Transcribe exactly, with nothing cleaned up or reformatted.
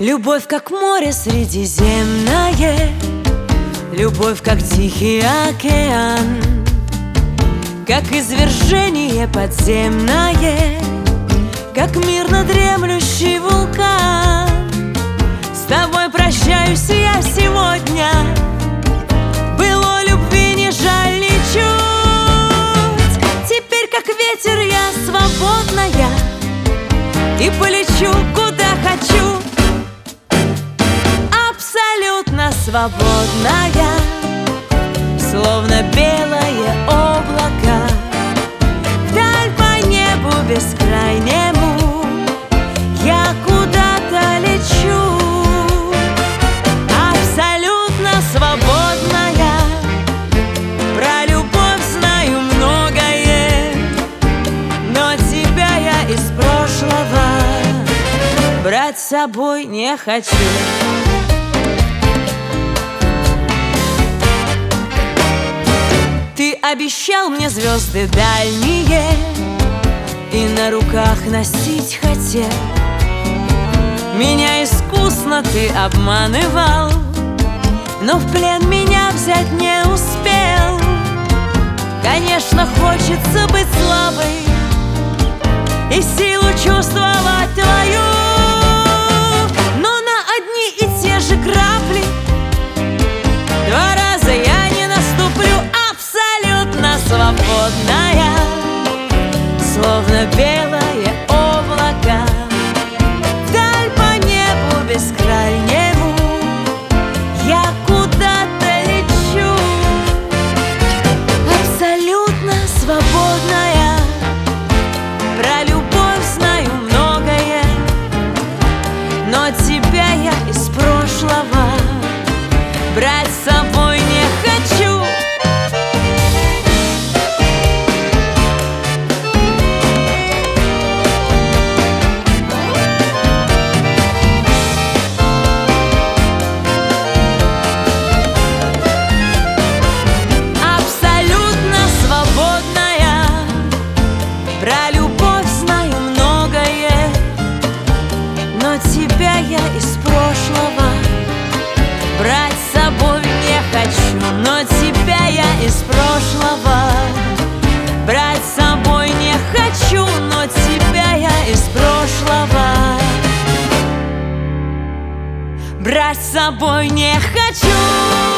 Любовь, как море средиземное, любовь, как тихий океан, как извержение подземное, как мирно дремлющий вулкан. С тобой прощаюсь я сегодня, было любви не жаль ничуть. Теперь, как ветер, я свободная и полечу, куда хочу. Абсолютно свободная, словно белое облако, вдаль по небу бескрайнему я куда-то лечу. Абсолютно свободная, про любовь знаю многое, но тебя я из прошлого брать с собой не хочу. Ты обещал мне звезды дальние и на руках носить хотел. Меня искусно ты обманывал, но в плен меня взять не успел. Конечно, хочется быть слабой и силу чувствовать твою, но на одни и те же грабли два раза я не наступлю. Абсолютно свободная, словно белое облако, вдаль по небу бескрайнему я куда-то лечу. Абсолютно свободная, про любовь знаю многое, но тебя я из прошлого брать с собой не хочу. Про любовь знаю многое, но тебя я из прошлого брать с собой не хочу. Но тебя я из прошлого брать с собой не хочу. Но тебя я из прошлого брать с собой не хочу.